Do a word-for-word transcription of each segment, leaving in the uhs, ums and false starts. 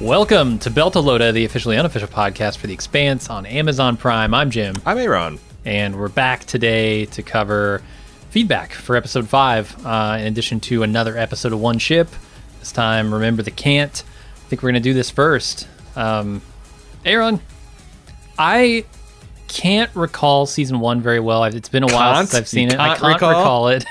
Welcome to Beltalowda, the officially unofficial podcast for The Expanse on Amazon Prime. I'm Jim. I'm Aaron. And we're back today to cover feedback for episode five, uh, in addition to another episode of One Ship. This time, Remember the Can't. I think we're going to do this first. Um, Aaron, I can't recall season one very well. It's been a while Can't? since I've seen You it. I can't can't recall, recall? it.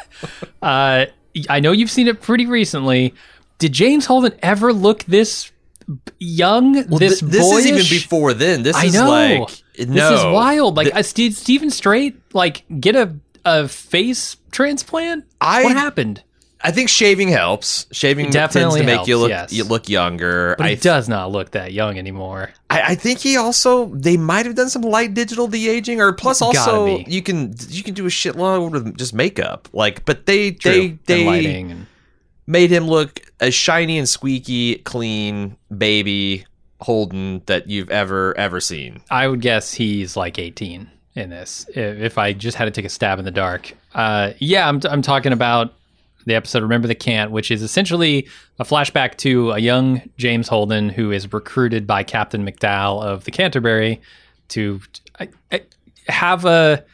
uh, I know you've seen it pretty recently. Did James Holden ever look this young, Well, this th- this boyish? is even before then. This I is know. like This no. is wild. Like, Th- uh, Steve, Stephen Strait, like, get a, a face transplant? I- what happened? I think shaving helps. Shaving It definitely tends to make helps, you look yes. you look younger. But I, he does not look that young anymore. I, I think he also they might have done some light digital de-aging, or plus Gotta also be. you can you can do a shitload with just makeup. Like, but they True. they And they lighting and made him look as shiny and squeaky, clean baby Holden that you've ever ever seen. I would guess he's like eighteen in this, if if I just had to take a stab in the dark. Uh, yeah, I'm, I'm talking about the episode Remember the Can't, which is essentially a flashback to a young James Holden who is recruited by Captain McDowell of the Canterbury to I, I, have a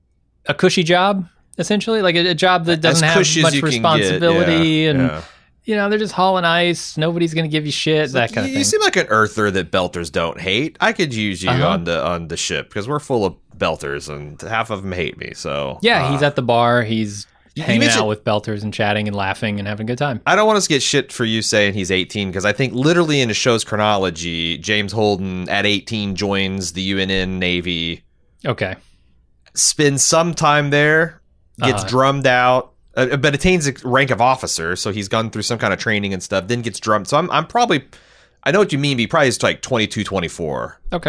a cushy job, essentially, like a, a job that doesn't As have cushy as much you can get, responsibility, yeah, and yeah. you know, they're just hauling ice. Nobody's going to give you shit, that kind you, of thing. You seem like an earther that belters don't hate. I could use you Uh-huh. on the on the ship because we're full of belters and half of them hate me. So Yeah, uh, he's at the bar. He's you hanging mentioned- out with belters and chatting and laughing and having a good time. I don't want us to get shit for you saying he's eighteen because I think literally in the show's chronology, James Holden at eighteen joins the U N N Navy, Okay. spends some time there, gets Uh-huh. drummed out, uh, but attains a rank of officer. So he's gone through some kind of training and stuff. Then gets drummed. So I'm I'm probably I know what you mean. But he probably is like twenty-two, twenty-four. Okay.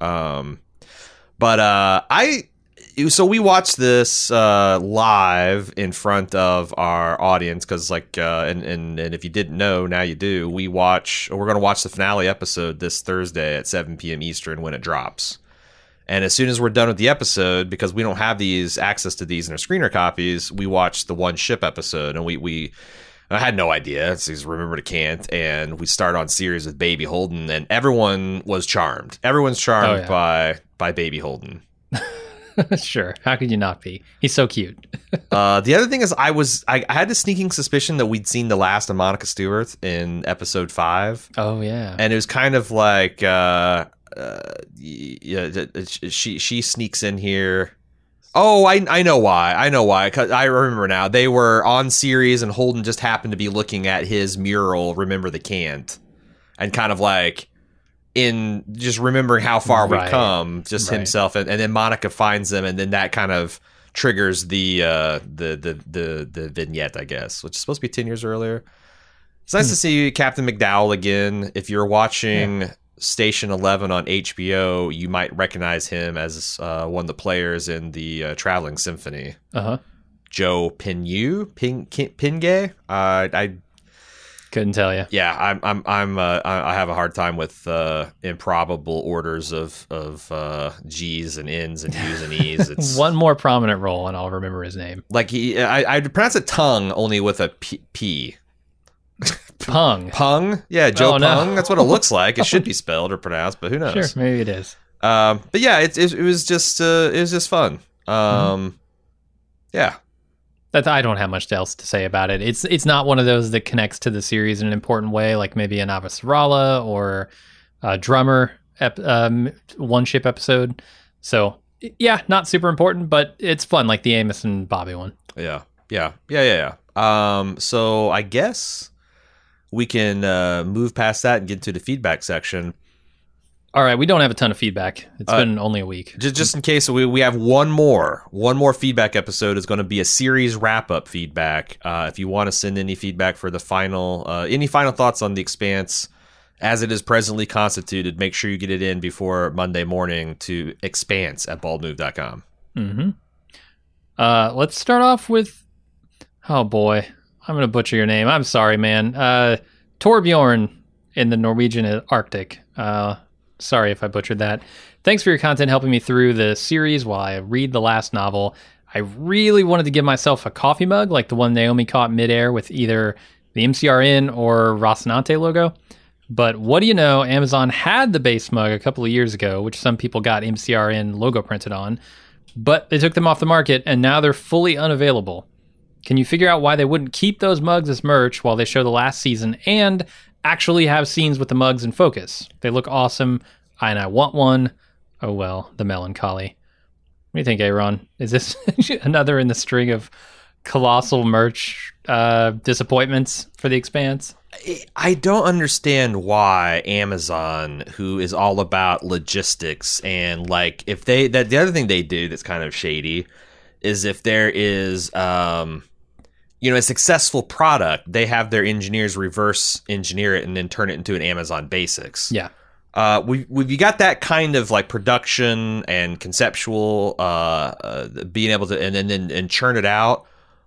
Um, but uh, I so we watched this uh, live in front of our audience because, like, uh, and, and and if you didn't know, now you do. We watch. We're going to watch the finale episode this Thursday at seven p.m. Eastern when it drops. And as soon as we're done with the episode, because we don't have these access to these in our screener copies, we watch the One Ship episode, and we we. I had no idea. It's just Remember the Can't, and we start on series with Baby Holden, and everyone was charmed. Everyone's charmed Oh, yeah. by by Baby Holden. Sure. How could you not be? He's so cute. Uh, the other thing is, I was I, I had a sneaking suspicion that we'd seen the last of Monica Stewart in episode five, Oh, yeah. and it was kind of like, uh, uh, yeah, she she sneaks in here. Oh, I I know why. I know why. 'Cause I remember now. They were on series, and Holden just happened to be looking at his mural, Remember the Can't, and kind of like in just remembering how far Right. we've come, just Right. himself, and, and then Monica finds them, and then that kind of triggers the uh, the the the the vignette, I guess, which is supposed to be ten years earlier. It's nice Hmm. to see Captain McDowell again. If you're watching Station eleven on H B O, you might recognize him as uh, one of the players in the uh, Traveling Symphony. Uh-huh. Joe Pinyu, Pin Pingay. Uh, I Couldn't tell you. yeah, I'm I'm I'm uh, I I have a hard time with uh, improbable orders of of uh, G's and N's and U's and E's. It's One more prominent role, and I'll remember his name. like he I I pronounce it tongue only with a p. p. Pung. Pung, yeah, Joe Oh, no. Pung. That's what it looks like. It should be spelled or pronounced, but who knows? Sure, maybe it is. Um, but yeah, it, it it was just uh, it was just fun. Um, Mm-hmm. yeah, That I don't have much else to say about it. It's it's not one of those that connects to the series in an important way, like maybe an Avasarala or a Drummer ep, um, One Ship episode. So yeah, not super important, but it's fun, like the Amos and Bobby one. yeah, yeah, yeah, yeah, yeah. Um, so I guess we can uh, move past that and get to the feedback section. All right, we don't have a ton of feedback. It's Uh, been only a week. Just, just in case, we, we have one more. One more feedback episode is going to be a series wrap-up feedback. Uh, if you want to send any feedback for the final, uh, any final thoughts on The Expanse as it is presently constituted, make sure you get it in before Monday morning to expanse at bald move dot com. Mm-hmm. Uh, let's start off with, oh boy, I'm going to butcher your name. I'm sorry, man. Uh, Torbjorn in the Norwegian Arctic. Uh, sorry if I butchered that. Thanks for your content helping me through the series while I read the last novel. I really wanted to give myself a coffee mug like the one Naomi caught midair with either the M C R N or Rocinante logo. But what do you know? Amazon had the base mug a couple of years ago, which some people got M C R N logo printed on, but they took them off the market and now they're fully unavailable. Can you figure out why they wouldn't keep those mugs as merch while they show the last season and actually have scenes with the mugs in focus? They look awesome, and I want one. Oh well, the melancholy. What do you think, Aaron? Is this another in the string of colossal merch uh, disappointments for The Expanse? I don't understand why Amazon, who is all about logistics and like if they that the other thing they do that's kind of shady is if there is um you know a successful product, they have their engineers reverse engineer it and then turn it into an Amazon Basics. Yeah. Uh, we we've got that kind of like production and conceptual uh, uh being able to and then and, and churn it out.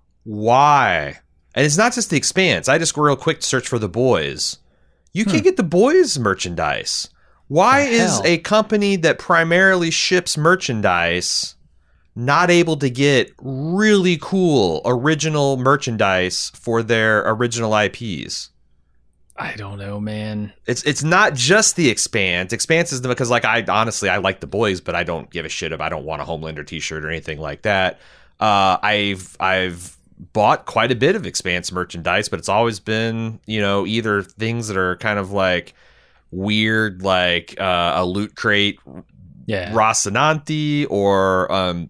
Why? And it's not just The Expanse. I just go real quick to search for The Boys. You Hmm. can get The Boys merchandise. Why The is hell? a company that primarily ships merchandise not able to get really cool original merchandise for their original I Ps? I don't know, man. It's it's not just The Expanse. Expanse is the, because like I honestly I like The Boys, but I don't give a shit if I don't want a Homelander t-shirt or anything like that. Uh, I've I've bought quite a bit of Expanse merchandise, but it's always been, you know, either things that are kind of like weird, like uh, a Loot Crate Yeah. Rocinante or um,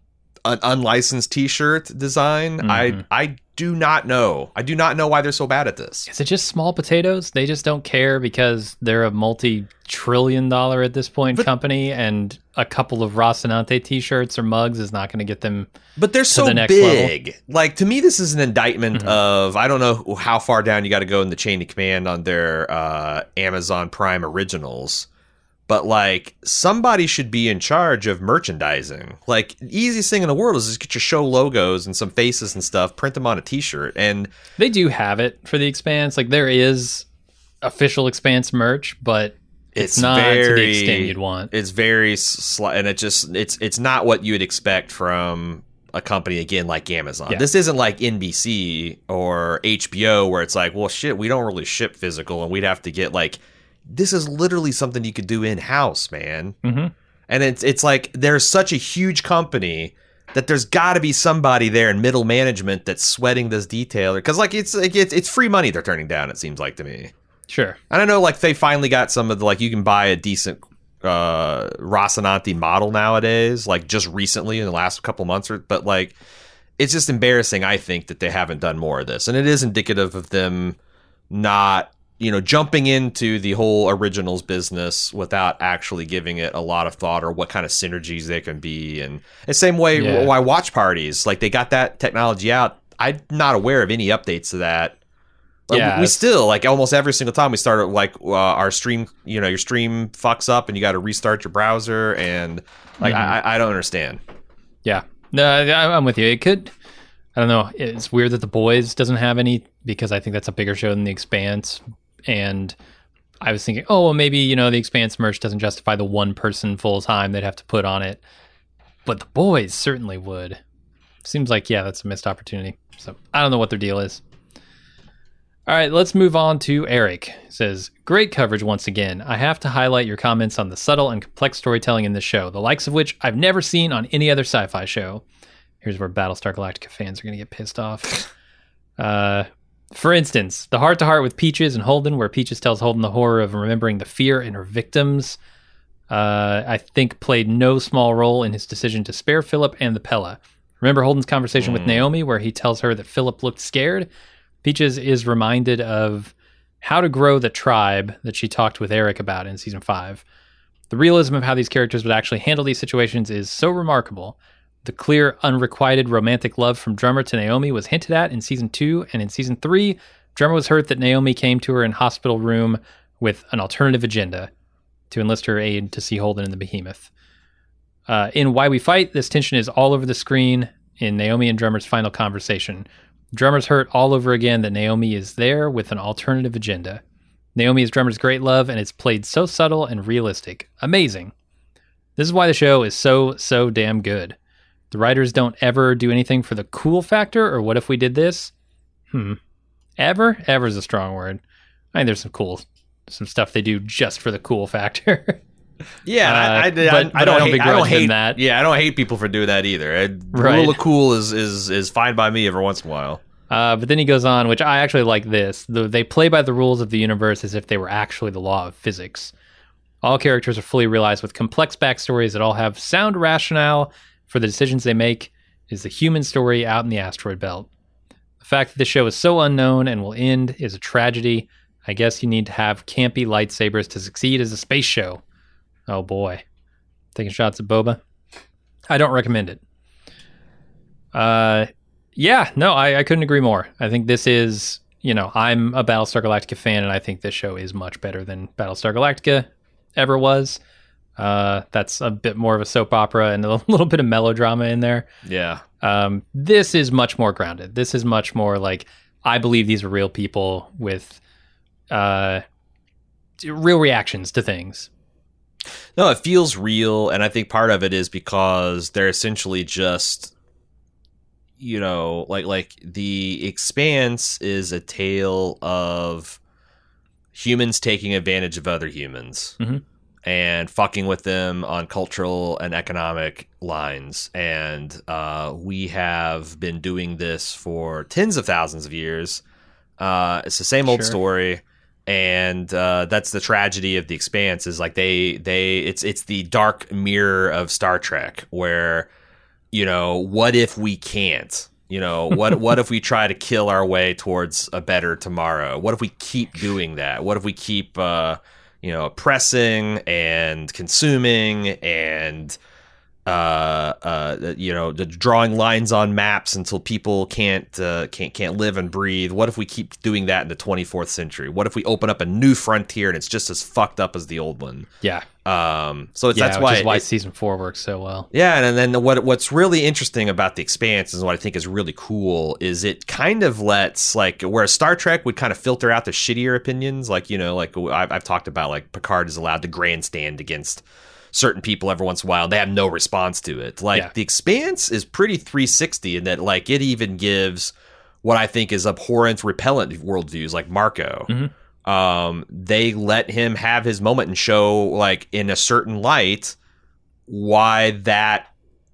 an unlicensed t-shirt design. Mhm. I I do not know. I do not know why they're so bad at this. Is it just small potatoes? They just don't care because they're a multi-trillion dollar at this point But- company, and a couple of Rocinante t-shirts or mugs is not going to get them. But they're so the next big. Like, to me, this is an indictment Mhm. of, I don't know how far down you got to go in the chain of command on their uh, Amazon Prime originals. But, like, somebody should be in charge of merchandising. Like, the easiest thing in the world is just get your show logos and some faces and stuff, print them on a t-shirt. And They do have it for The Expanse. Like, there is official Expanse merch, but it's, it's not very, to the extent you'd want. It's very, sli- and it just, it's it's not what you would expect from a company, again, like Amazon. Yeah. This isn't like N B C or H B O where it's like, well, shit, we don't really ship physical and we'd have to get like, this is literally something you could do in-house, man. Mm-hmm. And it's it's like there's such a huge company that there's got to be somebody there in middle management that's sweating this detailer because like it's like it's it's free money they're turning down. It seems like to me. Sure. I don't know, like they finally got some of the like you can buy a decent uh Rocinante model nowadays, like just recently in the last couple months, or but like it's just embarrassing, I think, that they haven't done more of this, and it is indicative of them not, you know, jumping into the whole originals business without actually giving it a lot of thought or what kind of synergies they can be. And the same way Yeah. why watch parties, like they got that technology out. I'm not aware of any updates to that. Like, Yeah, we, we it's- still, like almost every single time we start, like uh, our stream, you know, your stream fucks up and you got to restart your browser. And like, Mhm. I, I don't understand. Yeah. No, I- I'm with you. It could. I don't know. It's weird that The Boys doesn't have any because I think that's a bigger show than The Expanse. And I was thinking, oh, well, maybe, you know, The Expanse merch doesn't justify the one person full time they'd have to put on it. But The Boys certainly would. Seems like, yeah, that's a missed opportunity. So I don't know what their deal is. All right, let's move on to Eric. He says, great coverage once again. I have to highlight your comments on the subtle and complex storytelling in this show, the likes of which I've never seen on any other sci-fi show. Here's where Battlestar Galactica fans are going to get pissed off. Uh, for instance, the heart-to-heart with Peaches and Holden, where Peaches tells Holden the horror of remembering the fear in her victims, uh, I think played no small role in his decision to spare Philip and the Pella. Remember Holden's conversation with Naomi, where he tells her that Philip looked scared? Peaches is reminded of how to grow the tribe that she talked with Eric about in season five. The realism of how these characters would actually handle these situations is so remarkable. The clear, unrequited romantic love from Drummer to Naomi was hinted at in season two, and in season three, Drummer was hurt that Naomi came to her in hospital room with an alternative agenda to enlist her aid to see Holden in the Behemoth. Uh, in Why We Fight, this tension is all over the screen in Naomi and Drummer's final conversation. Drummer's hurt all over again that Naomi is there with an alternative agenda. Naomi is Drummer's great love, and it's played so subtle and realistic. Amazing. This is why the show is so, so damn good. The writers don't ever do anything for the cool factor, or what if we did this? Hmm. Ever? Ever is a strong word. I think there's some cool some stuff they do just for the cool factor. Yeah, Uh, I, I, but- I, but I I don't, don't hate, I begrudge don't them hate that. Yeah, I don't hate people for doing that either. I, the Right. rule of cool is is is fine by me every once in a while. Uh, but then he goes on, which I actually like this. The, they play by the rules of the universe as if they were actually the law of physics. All characters are fully realized with complex backstories that all have sound rationale for the decisions they make. Is the human story out in the asteroid belt. The fact that the show is so unknown and will end is a tragedy. I guess you need to have campy lightsabers to succeed as a space show. Oh boy. Taking shots at Boba. I don't recommend it. Uh, yeah, no, I, I couldn't agree more. I think this is, you know, I'm a Battlestar Galactica fan, and I think this show is much better than Battlestar Galactica ever was. Uh, that's a bit more of a soap opera and a little bit of melodrama in there. Yeah. Um, this is much more grounded. This is much more like, I believe these are real people with uh, real reactions to things. No, it feels real, and I think part of it is because they're essentially just, you know, like like the Expanse is a tale of humans taking advantage of other humans Mhm. and fucking with them on cultural and economic lines. And uh, we have been doing this for tens of thousands of years. Uh, it's the same old Sure. story. And uh, that's the tragedy of the Expanse is like they they it's it's the dark mirror of Star Trek where, you know, what if we can't? You know, what what if we try to kill our way towards a better tomorrow? What if we keep doing that? What if we keep uh, you know, oppressing and consuming and uh, uh, you know, the drawing lines on maps until people can't uh, can't can't live and breathe. What if we keep doing that in the twenty-fourth century? What if we open up a new frontier and it's just as fucked up as the old one? Yeah. Um, so it's, yeah, that's which why is why it- season four works so well. yeah, and then what what's really interesting about the Expanse is what I think is really cool is it kind of lets like where Star Trek would kind of filter out the shittier opinions, like you know, like I've, I've talked about, like Picard is allowed to grandstand against certain people every once in a while. They have no response to it. Like Yeah. the Expanse is pretty three sixty in that like it even gives what I think is abhorrent, repellent worldviews like Marco. Mhm. Um, they let him have his moment and show like in a certain light why that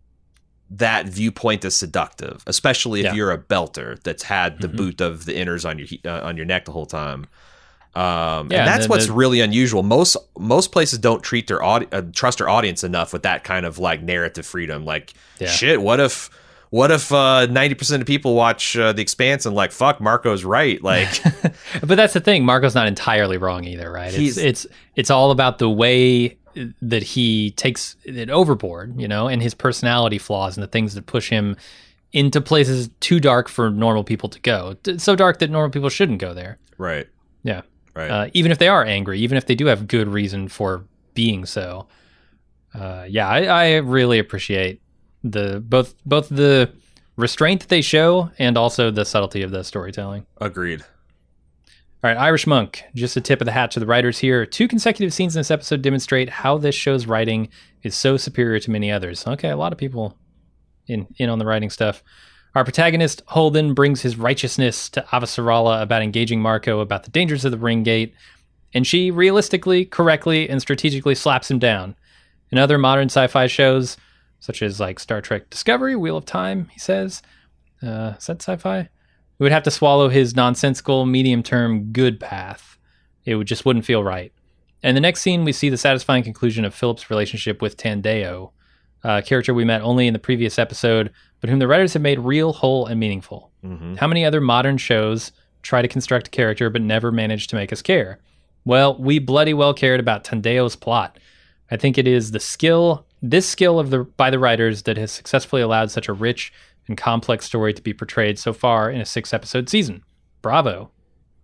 that viewpoint is seductive, especially if Yeah. you're a belter that's had the Mhm. boot of the inners on your he- uh, on your neck the whole time. Um, Yeah, and that's the- what's the- really unusual. Most most places don't treat their audi- uh, trust their audience enough with that kind of like narrative freedom. Like, Yeah. shit, what if what if uh, ninety percent of people watch uh, The Expanse and like, fuck, Marco's right? Like, But that's the thing. Marco's not entirely wrong either, right? He's- It's it's it's all about the way that he takes it overboard, you know, and his personality flaws and the things that push him into places too dark for normal people to go. So dark that normal people shouldn't go there. right, Yeah. right. Uh, even if they are angry, even if they do have good reason for being so. Uh, yeah, I, I really appreciate the both both the restraint that they show and also the subtlety of the storytelling. Agreed. All right, Irish Monk, just a tip of the hat to the writers here. Two consecutive scenes in this episode demonstrate how this show's writing is so superior to many others. Okay, a lot of people in, in on the writing stuff. Our protagonist, Holden, brings his righteousness to Avasarala about engaging Marco about the dangers of the ring gate, and she realistically, correctly, and strategically slaps him down. In other modern sci-fi shows, such as like Star Trek Discovery, Wheel of Time, he says, uh, is that sci-fi? We would have to swallow his nonsensical, medium-term good path. It would just wouldn't feel right. And the next scene, we see the satisfying conclusion of Philip's relationship with Tandeo, a character we met only in the previous episode, but whom the writers have made real, whole, and meaningful. Mm-hmm. How many other modern shows try to construct a character but never manage to make us care? Well, we bloody well cared about Tandeo's plot. I think it is the skill, this skill of the by the writers that has successfully allowed such a rich and complex story to be portrayed so far in a six-episode season. Bravo.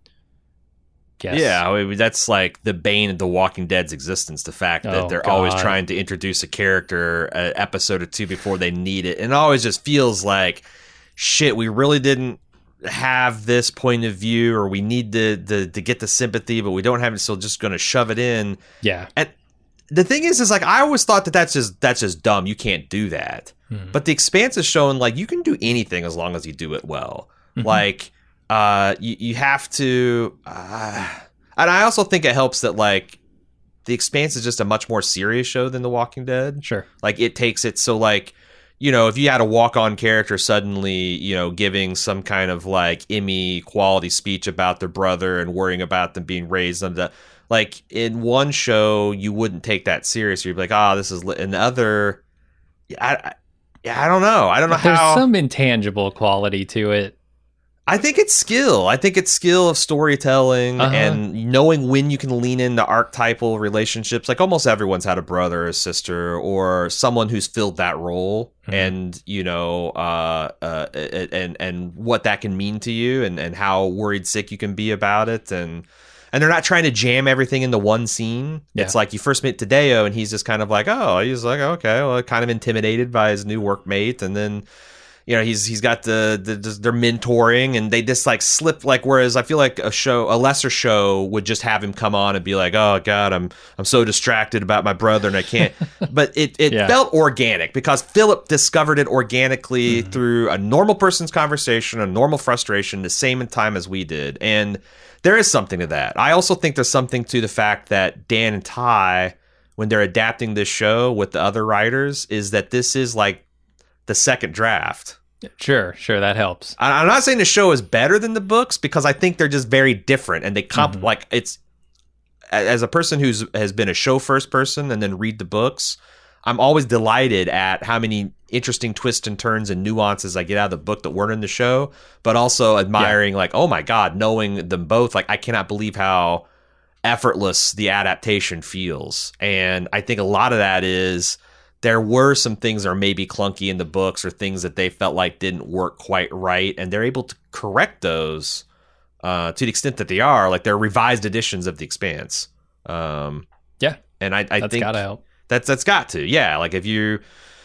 Yes. Yeah, I mean, that's like the bane of The Walking Dead's existence. The fact that Oh, they're always God. trying to introduce a character an episode or two before they need it. And it always just feels like, shit, we really didn't have this point of view, or we need to, to, to get the sympathy, but we don't have it, so just going to shove it in. Yeah. And the thing is, is like, I always thought that that's just, that's just dumb. You can't do that. Mhm. But The Expanse is showing, like, you can do anything as long as you do it well. Mhm. Like, uh, you, you have to... Uh, And I also think it helps that like The Expanse is just a much more serious show than The Walking Dead. Sure. Like it takes it so like, you know, if you had a walk-on character suddenly, you know, giving some kind of like Emmy quality speech about their brother and worrying about them being raised under the, like in one show, you wouldn't take that serious. You'd be like, oh, this is, li-. in the other, I, I, yeah, I don't know. I don't know There's how. some intangible quality to it. I think it's skill. I think it's skill of storytelling Uh-huh. and knowing when you can lean into archetypal relationships. Like almost everyone's had a brother or a sister or someone who's filled that role, Mhm. and you know, uh, uh, and and what that can mean to you, and, and how worried sick you can be about it, and and they're not trying to jam everything into one scene. Yeah. It's like you first meet Tadeo, and he's just kind of like, oh, he's like, okay, well, kind of intimidated by his new workmate, and then. You know, he's he's got the, the they're mentoring, and they just like slip like. Whereas I feel like a show, a lesser show, would just have him come on and be like, "Oh God, I'm I'm so distracted about my brother and I can't." But it it Yeah. felt organic because Philip discovered it organically Mm-hmm. through a normal person's conversation, a normal frustration, the same in time as we did, and there is something to that. I also think there's something to the fact that Dan and Ty, when they're adapting this show with the other writers, is that this is like the second draft. Sure, sure, that helps. I- I'm not saying the show is better than the books because I think they're just very different and they comp Mhm. like it's a- as a person who's has been a show first person and then read the books, I'm always delighted at how many interesting twists and turns and nuances I get out of the book that weren't in the show, but also admiring like, oh my God, knowing them both, like I cannot believe how effortless the adaptation feels. And I think a lot of that is there were some things that are maybe clunky in the books or things that they felt like didn't work quite right, and they're able to correct those uh, to the extent that they are. Like they're revised editions of The Expanse. Um, Yeah, and I, I that's think gotta help. that's that's got to, yeah. Like if you,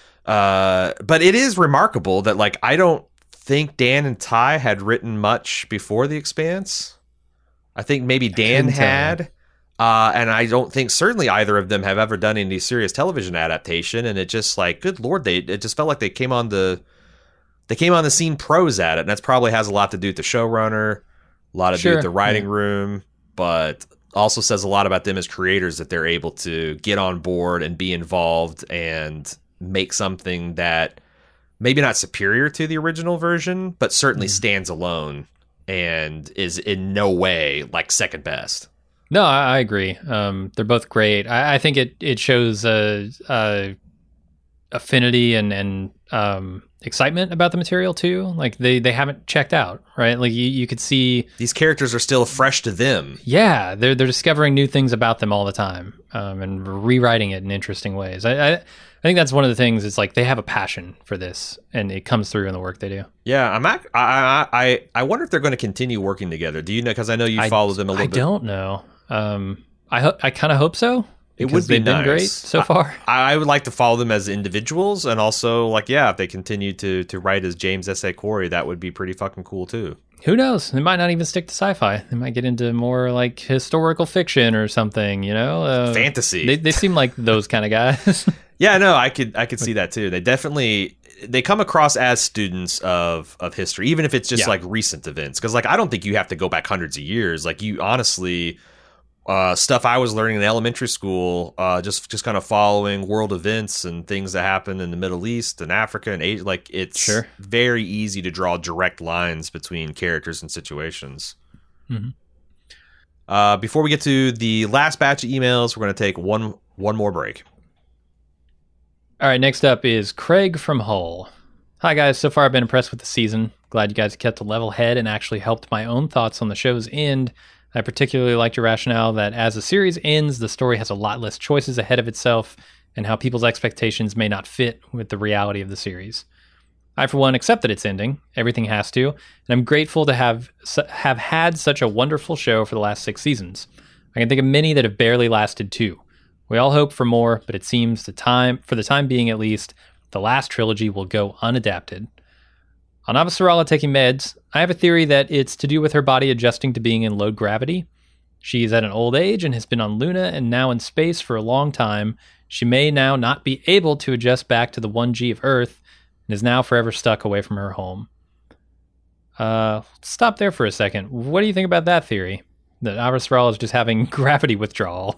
uh, but it is remarkable that like I don't think Dan and Ty had written much before The Expanse. I think maybe Dan couldn't tell you. had. Uh, and I don't think certainly either of them have ever done any serious television adaptation. And it just like, good Lord, they it just felt like they came on the they came on the scene pros at it. And that's probably has a lot to do with the showrunner, a lot to do Sure, with the writing yeah. room, but also says a lot about them as creators that they're able to get on board and be involved and make something that maybe not superior to the original version, but certainly Mhm. stands alone and is in no way like second best. No, I, I agree. Um, they're both great. I, I think it it shows a, a affinity and and um, excitement about the material too. Like they they haven't checked out, right? Like you, you could see, These characters are still fresh to them. yeah, they're they're discovering new things about them all the time, um, and rewriting it in interesting ways. I, I I think that's one of the things. It's like they have a passion for this, and it comes through in the work they do. Yeah, I'm. Ac- I I I I wonder if they're going to continue working together. Do you know? Because I know you I- follow them a little I bit. don't know. Um, I ho- I kind of hope so. It because would be they've been nice. great so far. I, I would like to follow them as individuals, and also like yeah, if they continue to to write as James S A. Corey, that would be pretty fucking cool too. Who knows? They might not even stick to sci-fi. They might get into more like historical fiction or something. You know, uh, Fantasy. They, they seem like those kind of guys. Yeah, no, I could I could see that too. They definitely they come across as students of of history, even if it's just Yeah. like recent events. Because like I don't think you have to go back hundreds of years. Like you honestly, uh, stuff I was learning in elementary school, uh, just just kind of following world events and things that happen in the Middle East and Africa and Asia. Like it's Sure. very easy to draw direct lines between characters and situations. Mhm. Uh, before we get to the last batch of emails, we're going to take one one more break. All right, next up is Craig from Hull. Hi, guys. So far, I've been impressed with the season. Glad you guys kept a level head and actually helped my own thoughts on the show's end. I particularly liked your rationale that as the series ends, the story has a lot less choices ahead of itself and how people's expectations may not fit with the reality of the series. I, for one, accept that it's ending. Everything has to. And I'm grateful to have have had such a wonderful show for the last six seasons. I can think of many that have barely lasted two. We all hope for more, but it seems the time, for the time being at least, the last trilogy will go unadapted. On Avasarala taking meds, I have a theory that it's to do with her body adjusting to being in low gravity. She's at an old age and has been on Luna and now in space for a long time. She may now not be able to adjust back to the one G of Earth and is now forever stuck away from her home. Uh, stop there for a second. What do you think about that theory? that Avasarala is just having gravity withdrawal.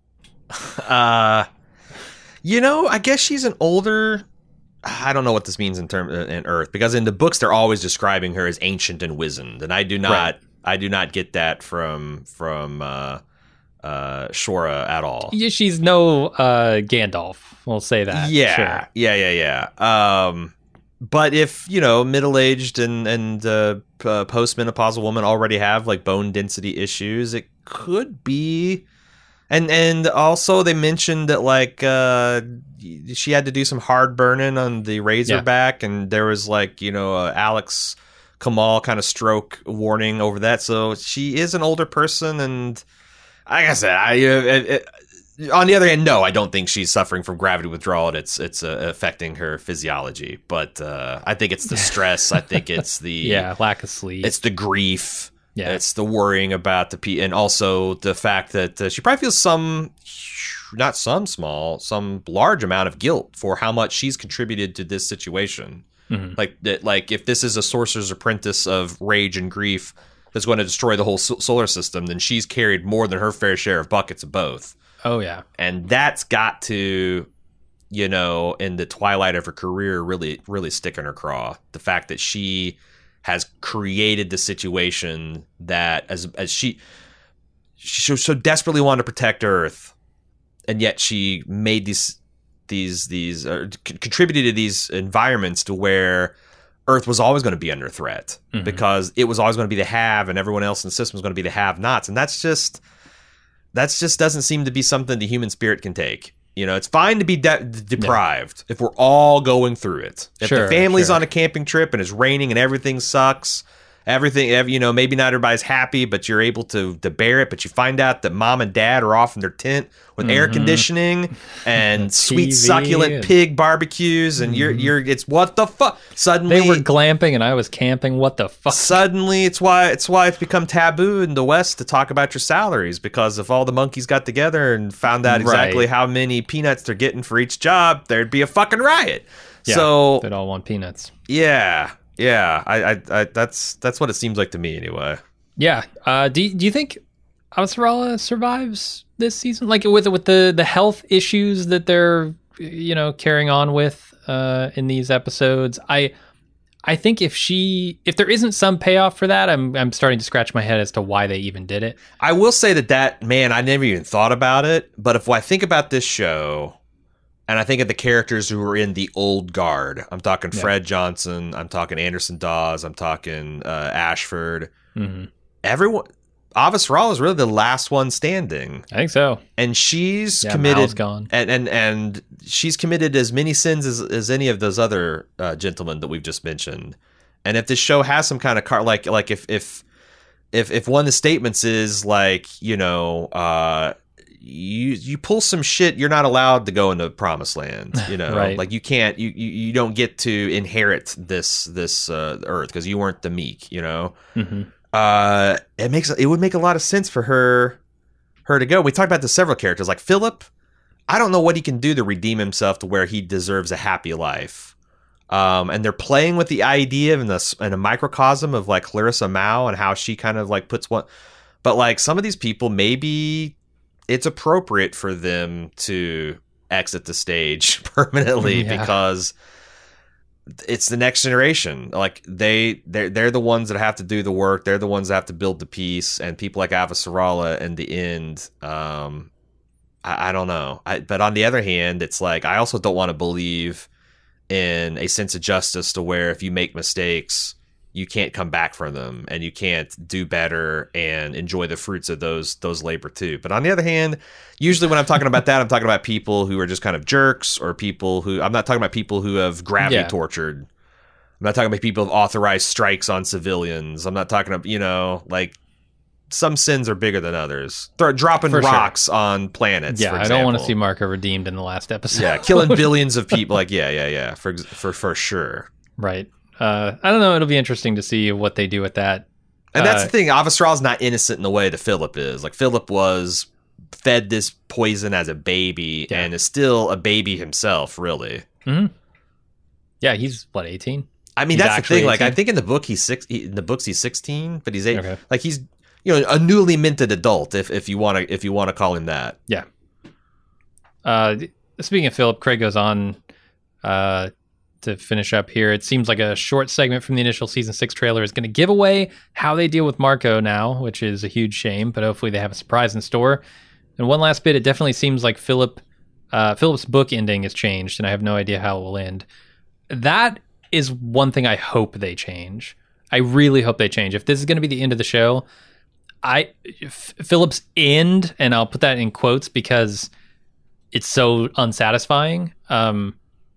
Uh, you know, I guess she's an older. I don't know what this means in term in Earth, because in the books they're always describing her as ancient and wizened, and I do not. Right. I do not get that from from uh, uh, Shora at all. Yeah, she's no uh, Gandalf. We'll say that. Yeah, sure. yeah, yeah, yeah. Um, but if you know, middle aged and and uh, uh, postmenopausal women already have like bone density issues, it could be. And and also they mentioned that like uh, she had to do some hard burning on the Razorback, yeah. and there was like you know uh, Alex Kamal kind of stroke warning over that. So she is an older person, and like I said, I uh, it, it, on the other hand, no, I don't think she's suffering from gravity withdrawal. And it's it's uh, affecting her physiology, but uh, I think it's the stress. I think it's the yeah lack of sleep. It's the grief. Yeah. It's the worrying about the P, and also the fact that uh, she probably feels some, not some small, some large amount of guilt for how much she's contributed to this situation. Mm-hmm. Like that, like if this is a sorcerer's apprentice of rage and grief that's going to destroy the whole so- solar system, then she's carried more than her fair share of buckets of both. Oh yeah, and that's got to, you know, in the twilight of her career, really, really stick in her craw. The fact that she has created the situation that as as she she so desperately wanted to protect Earth, and yet she made these these these uh, c- contributed to these environments to where Earth was always going to be under threat, mm-hmm. because it was always going to be the have, and everyone else in the system was going to be the have-nots, and that's just that's just doesn't seem to be something the human spirit can take. You know, it's fine to be de- deprived yeah. if we're all going through it. If sure, the family's sure. on a camping trip and it's raining and everything sucks, everything, you know, maybe not everybody's happy, but you're able to, to bear it. But you find out that mom and dad are off in their tent with mm-hmm. air conditioning and sweet, T V succulent and... pig barbecues, and mm-hmm. you're you're it's what the fuck. Suddenly they were glamping and I was camping. What the fuck? Suddenly, it's why it's why it's become taboo in the West to talk about your salaries, because if all the monkeys got together and found out exactly right. how many peanuts they're getting for each job, there'd be a fucking riot. Yeah, so they'd all want peanuts. Yeah. Yeah, I, I, I, that's that's what it seems like to me, anyway. Yeah. Uh, do Do you think Avasarala survives this season? Like with with the, the health issues that they're you know carrying on with uh, in these episodes, I I think if she if there isn't some payoff for that, I'm I'm starting to scratch my head as to why they even did it. I will say that that man, I never even thought about it, but if I think about this show. And I think of the characters who were in the old guard. I'm talking yeah. Fred Johnson. I'm talking Anderson Dawes. I'm talking uh, Ashford. Mm-hmm. Everyone, Avasarala is really the last one standing. I think so. And she's yeah, committed. Mal's gone. And, and and she's committed as many sins as, as any of those other uh, gentlemen that we've just mentioned. And if this show has some kind of car, like like if if if if one of the statements is like you know. Uh, You you pull some shit, you're not allowed to go into promised land. You know, right. like you can't, you, you you don't get to inherit this this uh, earth because you weren't the meek. You know, mm-hmm. uh, it makes it would make a lot of sense for her her to go. We talked about the several characters like Philip. I don't know what he can do to redeem himself to where he deserves a happy life. Um, and they're playing with the idea in the in a microcosm of like Clarissa Mao and how she kind of like puts one. But like some of these people, maybe. It's appropriate for them to exit the stage permanently yeah. because it's the next generation. Like they, they're, they're the ones that have to do the work. They're the ones that have to build the peace. And people like Avasarala in the end, um, I, I don't know. I, but on the other hand, it's like, I also don't want to believe in a sense of justice to where if you make mistakes, you can't come back from them and you can't do better and enjoy the fruits of those those labor too. But on the other hand, usually when I'm talking about that, I'm talking about people who are just kind of jerks or people who I'm not talking about people who have gravity yeah. tortured. I'm not talking about people who have authorized strikes on civilians. I'm not talking about, you know, like some sins are bigger than others. They're dropping for rocks sure. on planets. Yeah, for I don't want to see Marco redeemed in the last episode. Yeah, killing billions of people. Like, yeah, yeah, yeah, for for for sure. Right. Uh, I don't know. It'll be interesting to see what they do with that. And that's uh, the thing. Avasarala's not innocent in the way that Philip is. Like Philip was fed this poison as a baby yeah. and is still a baby himself, really. Mm-hmm. Yeah, he's what eighteen. I mean, he's that's the thing. eighteen? Like, I think in the book he's six. He, in the books he's sixteen, but he's eight. Okay. Like he's you know, a newly minted adult, if if you want to if you want to call him that. Yeah. Uh, speaking of Philip, Craig goes on uh, to finish up here. It seems like a short segment from the initial season six trailer is going to give away how they deal with Marco now, which is a huge shame, but hopefully they have a surprise in store. And one last bit, it definitely seems like Philip, uh, Philip's book ending has changed, and I have no idea how it will end. That is one thing I hope they change. I really hope they change. If this is going to be the end of the show, I F- Philip's end, and I'll put that in quotes because it's so unsatisfying. Um,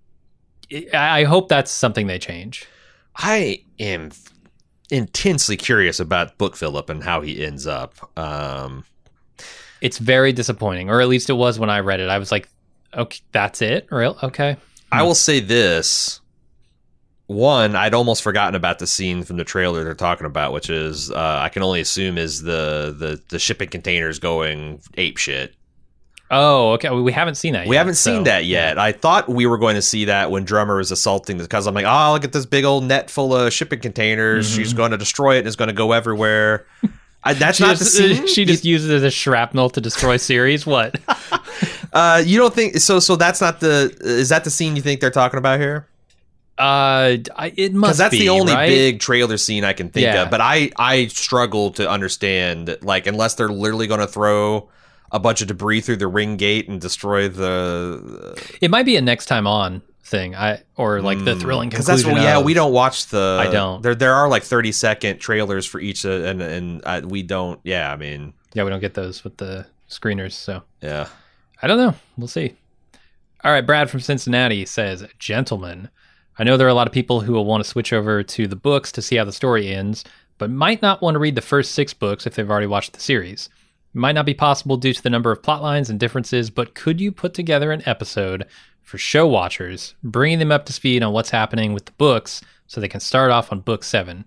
I hope that's something they change. I am intensely curious about Book Philip and how he ends up. Um, it's very disappointing, or at least it was when I read it. I was like, okay, that's it? Real? Okay. I will say this. One, I'd almost forgotten about the scene from the trailer they're talking about, which is, uh, I can only assume is the, the, the shipping containers going ape shit. Oh, okay. We haven't seen that yet. We haven't so, seen that yet. Yeah. I thought we were going to see that when Drummer was assaulting the, because I'm like, oh, look at this big old net full of shipping containers. Mm-hmm. She's going to destroy it and it's going to go everywhere. I, that's she not just, the scene. She just you, uses it as shrapnel to destroy Ceres. What? uh, you don't think so? So that's not the. Is that the scene you think they're talking about here? Uh, I, it must. Because that's be, the only right? big trailer scene I can think yeah. of. But I I struggle to understand, like, unless they're literally going to throw a bunch of debris through the ring gate and destroy the. It might be a next time on thing. I or like the thrilling because that's conclusion. what, yeah, of, we don't watch the. I don't. There there are like thirty second trailers for each, uh, and and uh, we don't. Yeah, I mean. Yeah, we don't get those with the screeners. So yeah, I don't know. We'll see. All right, Brad from Cincinnati says, "Gentlemen, I know there are a lot of people who will want to switch over to the books to see how the story ends, but might not want to read the first six books if they've already watched the series. It might not be possible due to the number of plot lines and differences, but could you put together an episode for show watchers, bringing them up to speed on what's happening with the books so they can start off on book seven?"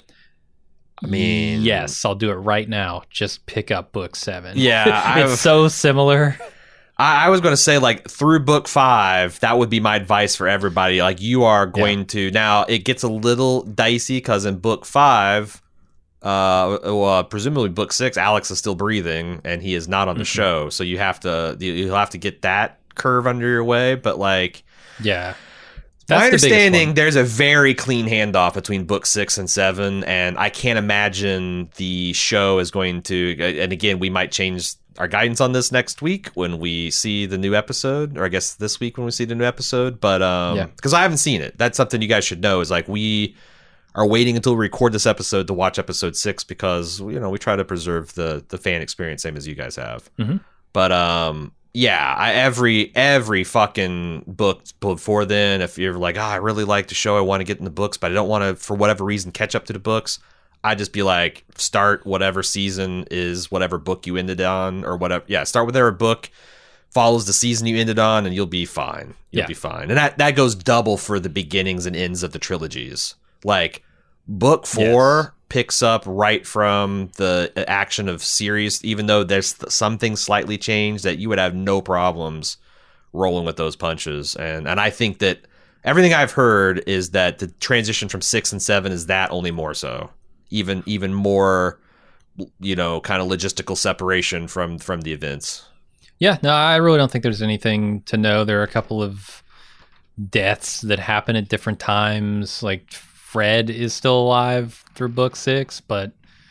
I mean, yes, I'll do it right now. Just pick up book seven. Yeah, it's so similar. I, I was going to say, like, through book five, that would be my advice for everybody. Like, you are going yeah. to now. It gets a little dicey because in book five, uh, well, presumably book six, Alex is still breathing and he is not on the mm-hmm. show. So you have to you have to get that curve under your way. But like, yeah. That's my understanding, there's a very clean handoff between book six and seven, and I can't imagine the show is going to. And again, we might change our guidance on this next week when we see the new episode, or I guess this week when we see the new episode. But um, yeah, because I haven't seen it, that's something you guys should know. Is like we are waiting until we record this episode to watch episode six because you know we try to preserve the the fan experience same as you guys have. Mm-hmm. But um. Yeah, I, every every fucking book before then, if you're like, oh, I really like the show, I want to get in the books, but I don't want to, for whatever reason, catch up to the books, I'd just be like, start whatever season is whatever book you ended on, or whatever. Yeah, start whatever book follows the season you ended on, and you'll be fine. You'll yeah. be fine. And that, that goes double for the beginnings and ends of the trilogies. Like, book four... Yes. Picks up right from the action of series, even though there's something slightly changed that you would have no problems rolling with those punches. And and I think that everything I've heard is that the transition from six and seven is that only more so, even even more, you know, kind of logistical separation from from the events. Yeah, no, I really don't think there's anything to know. There are a couple of deaths that happen at different times, like Fred is still alive through book six, but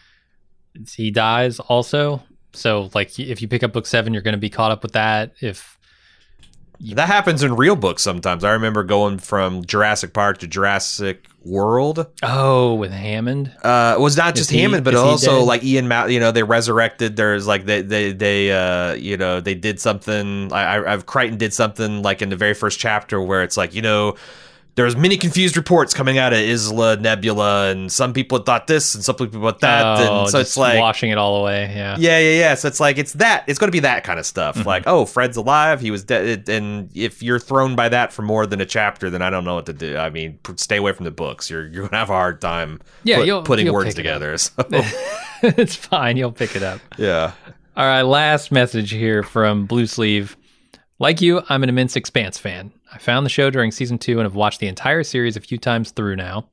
he dies also. So, like, if you pick up book seven, you're going to be caught up with that. If you... that happens in real books sometimes. I remember going from Jurassic Park to Jurassic World. Oh, with Hammond. Uh, it was not just is Hammond, he, but also dead? like Ian Mal. You know, they resurrected. There's like they they they uh you know they did something. I, I I've Crichton did something like in the very first chapter where it's like you know. There's many confused reports coming out of Isla Nebula, and some people thought this, and some people thought that, oh, and so just it's like washing it all away. Yeah, yeah, yeah, yeah. So it's like it's that. It's going to be that kind of stuff. Mm-hmm. Like, oh, Fred's alive. He was dead, and if you're thrown by that for more than a chapter, then I don't know what to do. I mean, stay away from the books. You're you're gonna have a hard time. Yeah, put, you'll, putting you'll words pick together. So. It's fine. You'll pick it up. Yeah. All right. Last message here from Blue Sleeve. Like you, I'm an immense Expanse fan. I found the show during season two and have watched the entire series a few times through now.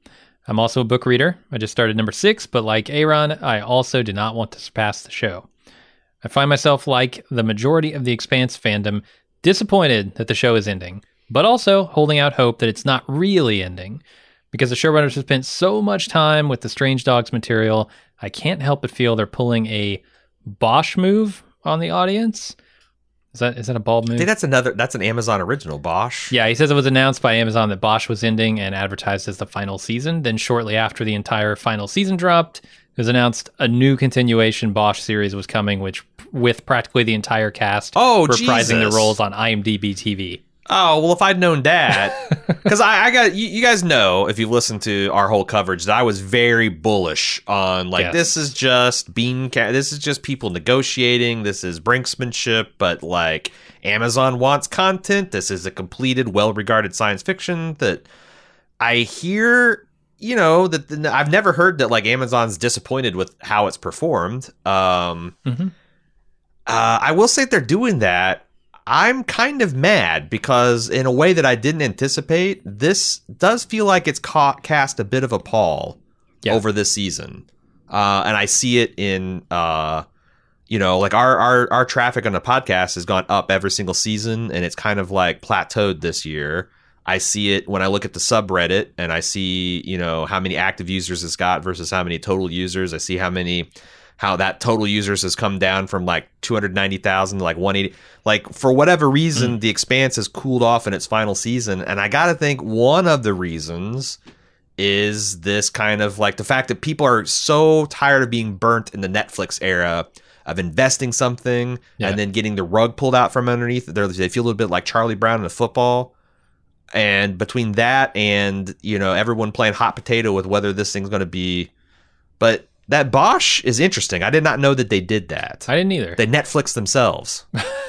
I'm also a book reader. I just started number six, but like Aaron, I also do not want to surpass the show. I find myself, like the majority of the Expanse fandom, disappointed that the show is ending, but also holding out hope that it's not really ending. Because the showrunners have spent so much time with the Strange Dogs material, I can't help but feel they're pulling a Bosch move on the audience. Is that is that a bald move? I think that's another. That's an Amazon original, Bosch. Yeah, he says it was announced by Amazon that Bosch was ending and advertised as the final season. Then shortly after the entire final season dropped, it was announced a new continuation Bosch series was coming, which with practically the entire cast oh, reprising Jesus. their roles on IMDb T V. Oh, well, if I'd known that, because I, I got, you, you guys know, if you've listened to our whole coverage, that I was very bullish on, like, Yes. this is just bean, ca- this is just people negotiating, this is brinksmanship, but, like, Amazon wants content, this is a completed, well-regarded science fiction that I hear, you know, that the, I've never heard that, like, Amazon's disappointed with how it's performed. Um, Mm-hmm. uh, I will say they're doing that. I'm kind of mad because in a way that I didn't anticipate, this does feel like it's ca- cast a bit of a pall Yeah. over this season. Uh, and I see it in, uh, you know, like our, our, our traffic on the podcast has gone up every single season and it's kind of like plateaued this year. I see it when I look at the subreddit and I see, you know, how many active users it's got versus how many total users. I see how many... how that total users has come down from like two hundred ninety thousand to like one hundred eighty. Like, for whatever reason, mm. The Expanse has cooled off in its final season. And I got to think one of the reasons is this kind of like the fact that people are so tired of being burnt in the Netflix era of investing something yeah. and then getting the rug pulled out from underneath. They're, they feel a little bit like Charlie Brown in the football. And between that and, you know, everyone playing hot potato with whether this thing's going to be... But... That Bosch is interesting. I did not know that they did that. I didn't either. They Netflix themselves.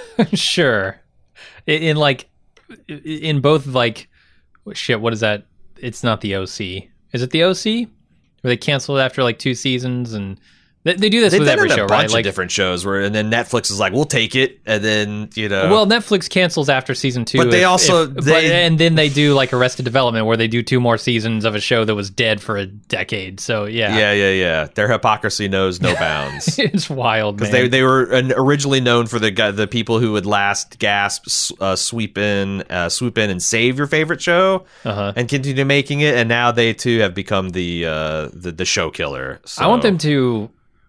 Sure. In, in like, in both like, shit, what is that? It's not the O C. Is it the O C? Where they canceled after like two seasons and they, they do this They've with done every a show, bunch right? Of like different shows where, and then Netflix is like, we'll take it. And then, you know. Well, Netflix cancels after season two. But they if, also, if, they, but, and then they do like Arrested Development where they do two more seasons of a show that was dead for a decade. So yeah. Yeah, yeah, yeah. Their hypocrisy knows no bounds. It's wild, man. Because they, they were originally known for the the people who would last gasp, uh, sweep in, uh, swoop in and save your favorite show uh-huh. and continue making it. And now they too have become the, uh, the, the show killer. So. I want them to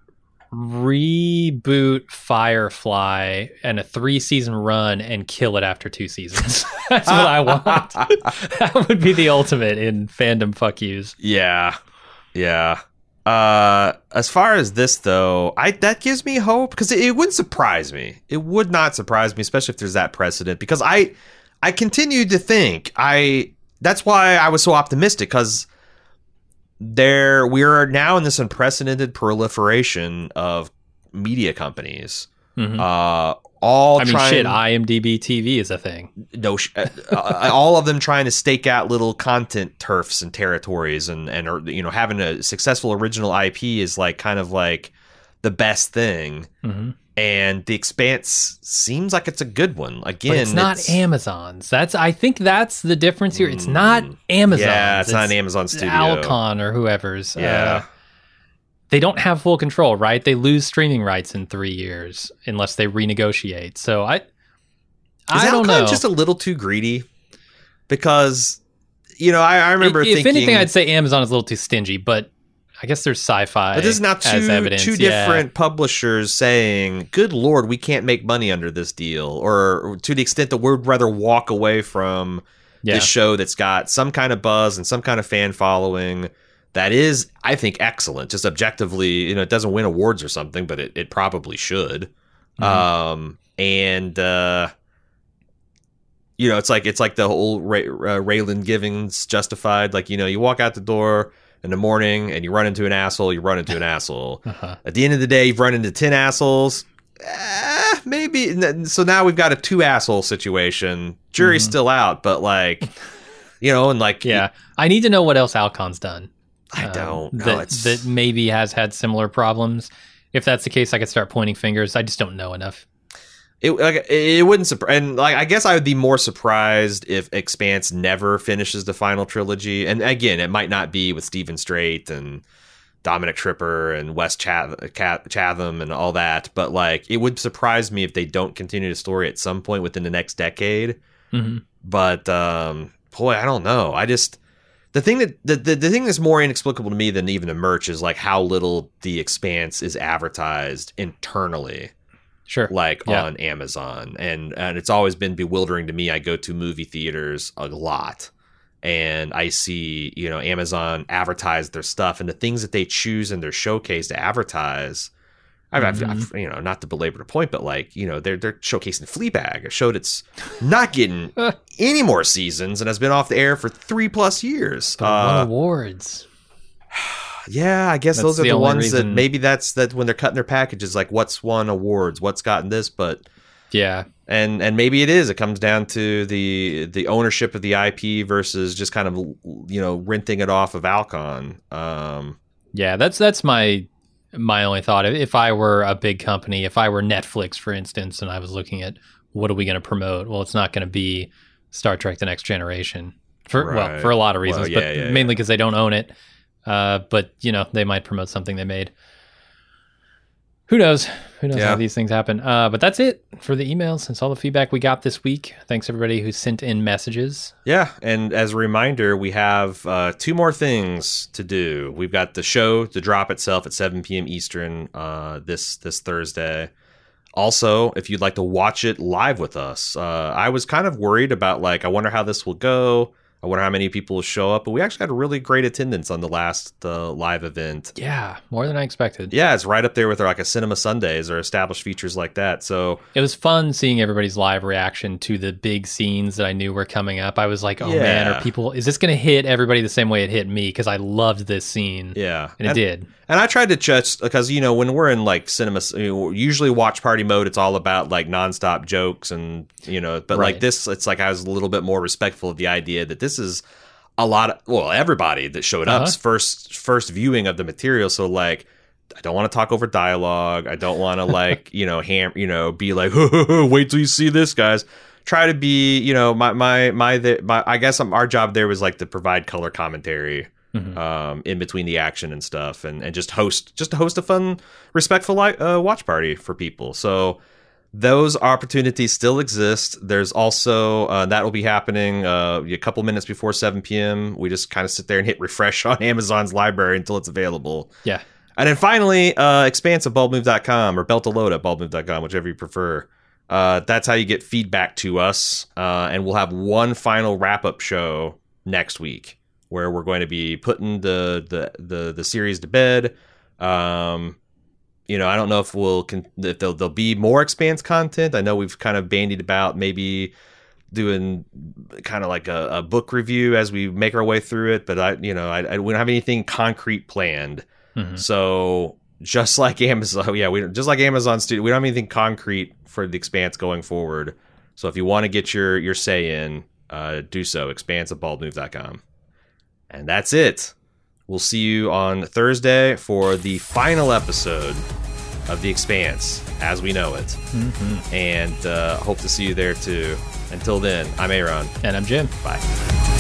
reboot Firefly and a three season run and kill it after two seasons. That's what I want. That would be the ultimate in fandom fuck yous. Yeah. Yeah. Uh, as far as this though, I that gives me hope because it, it wouldn't surprise me. It would not surprise me, especially if there's that precedent, because I I continued to think I that's why I was so optimistic, because there we are now in this unprecedented proliferation of media companies. Mm-hmm. Uh, all I mean, trying, shit, IMDb T V is a thing. No, uh, uh, all of them trying to stake out little content turfs and territories, and and or, you know, having a successful original I P is like kind of like the best thing. Mm-hmm. And The Expanse seems like it's a good one. Again, but it's not it's, Amazon's. That's I think that's the difference here. It's not Amazon's. Yeah, it's, it's not an Amazon studio. Alcon or whoever's. Yeah. Uh, they don't have full control, right? They lose streaming rights in three years unless they renegotiate. So I, I Is don't Alcon know. Just a little too greedy, because you know I, I remember if, thinking. If anything, I'd say Amazon is a little too stingy, but I guess there's sci-fi. But this is now two evidence. two yeah. different publishers saying, "Good Lord, we can't make money under this deal," or, or to the extent that we'd rather walk away from yeah. this show that's got some kind of buzz and some kind of fan following. That is, I think, excellent. Just objectively, you know, it doesn't win awards or something, but it, it probably should. Mm-hmm. Um, and uh, you know, it's like it's like the whole Ray, uh, Raylan Givens Justified. Like, you know, you walk out the door in the morning and you run into an asshole. You run into an asshole. Uh-huh. At the end of the day, you've run into ten assholes. Eh, maybe. So now we've got a two asshole situation. Jury's mm-hmm. still out, but like, you know, and like, yeah, I need to know what else Alcon's done. I don't um, know. That, it's... that maybe has had similar problems. If that's the case, I could start pointing fingers. I just don't know enough. It like it wouldn't surprise, and like I guess I would be more surprised if Expanse never finishes the final trilogy. And again, it might not be with Stephen Strait and Dominic Tripper and Wes Chatham and all that, but like it would surprise me if they don't continue the story at some point within the next decade. Mm-hmm. But um, boy, I don't know. I just the thing that the, the the thing that's more inexplicable to me than even the merch is like how little the Expanse is advertised internally. Sure. Like yeah. on Amazon. And and it's always been bewildering to me. I go to movie theaters a lot and I see, you know, Amazon advertise their stuff and the things that they choose in their showcase to advertise. I've, mm-hmm. I've, I've you know, not to belabor the point, but like, you know, they're they're showcasing Fleabag, a show that's not getting any more seasons and has been off the air for three plus years. But uh, won awards. Yeah, I guess that's those are the, the ones reason. that maybe that's that when they're cutting their packages, like what's won awards, what's gotten this, but yeah, and and maybe it is. It comes down to the the ownership of the I P versus just kind of you know renting it off of Alcon. Um, yeah, that's that's my my only thought. If I were a big company, if I were Netflix, for instance, and I was looking at what are we going to promote, well, it's not going to be Star Trek: The Next Generation for right. well for a lot of reasons, well, yeah, but yeah, mainly yeah. because they don't own it. Uh, but, you know, they might promote something they made. Who knows? Who knows yeah. how these things happen? Uh, but that's it for the emails. That's all the feedback we got this week. Thanks, everybody who sent in messages. Yeah, and as a reminder, we have uh, two more things to do. We've got the show to drop itself at seven p.m. Eastern uh, this this Thursday. Also, if you'd like to watch it live with us, uh, I was kind of worried about, like, I wonder how this will go. I wonder how many people will show up, but we actually had a really great attendance on the last uh, live event. Yeah, more than I expected. Yeah, it's right up there with like a Cinema Sundays or established features like that. So it was fun seeing everybody's live reaction to the big scenes that I knew were coming up. I was like, oh yeah. man, are people, is this going to hit everybody the same way it hit me? Because I loved this scene. Yeah. And it and, did. And I tried to just, because, you know, when we're in like cinema, you know, usually watch party mode, it's all about like nonstop jokes and, you know, but right. like this, it's like I was a little bit more respectful of the idea that this is a lot of, well, everybody that showed uh-huh. up's first first viewing of the material. So like, I don't want to talk over dialogue. I don't want to like, you know, ham, you know, be like, wait till you see this, guys. Try to be, you know, my my my the, my. I guess our job there was like to provide color commentary mm-hmm. um, in between the action and stuff, and and just host just to host a fun, respectful uh, watch party for people. So. Those opportunities still exist. There's also, uh, that will be happening uh, a couple minutes before seven p.m. We just kind of sit there and hit refresh on Amazon's library until it's available. Yeah. And then finally, uh, Expanse at bald move dot com or Beltalode at bald move dot com, whichever you prefer. Uh, that's how you get feedback to us. Uh, and we'll have one final wrap-up show next week where we're going to be putting the, the, the, the series to bed. Um... You know, I don't know if we'll con- if there'll, there'll be more Expanse content. I know we've kind of bandied about maybe doing kind of like a, a book review as we make our way through it, but I, you know, I, I we don't have anything concrete planned. Mm-hmm. So just like Amazon, yeah, we just like Amazon Studio, we don't have anything concrete for the Expanse going forward. So if you want to get your your say in, uh, do so. Expanse at bald move dot com, and that's it. We'll see you on Thursday for the final episode of The Expanse as we know it. Mm-hmm. And uh, hope to see you there too. Until then, I'm Aaron. And I'm Jim. Bye.